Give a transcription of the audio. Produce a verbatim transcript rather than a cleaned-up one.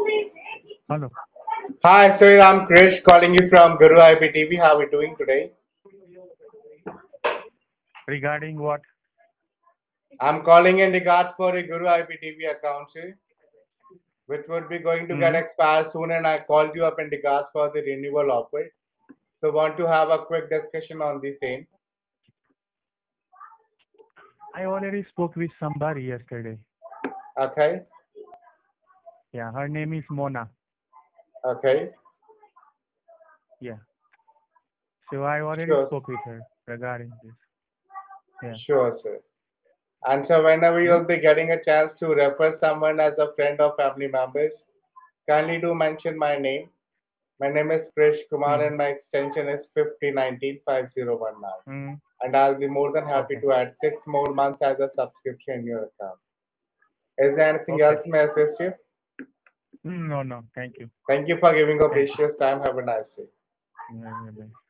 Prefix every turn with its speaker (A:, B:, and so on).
A: Hello.
B: Hi, sir. I'm Krish calling you from Guru I P T V. How are we doing today?
A: Regarding what?
B: I'm calling in regards for a Guru I P T V account, sir, which would be going to get
A: Hmm.
B: expired soon, and I called you up in regards for the renewal of it. So, want to have a quick discussion on the same.
A: I already spoke with somebody yesterday.
B: Okay.
A: Yeah, her name is Mona.
B: Okay.
A: Yeah. So I already
B: Sure.
A: spoke with her regarding this. Yeah.
B: Sure, sir. And so, whenever
A: Hmm?
B: you'll be getting a chance to refer someone as a friend or family members, kindly do mention my name. My name is Krish Kumar,
A: Hmm.
B: and my extension is fifty nineteen five zero one nine.
A: Hmm.
B: And I'll be more than happy
A: Okay.
B: to add six more months as a subscription in your account. Is there anything
A: Okay.
B: else may I assist you?
A: Hmm, no, no. Thank you.
B: Thank you for giving a
A: Thank you.
B: precious time. Have a nice day.
A: Yeah, yeah, bye.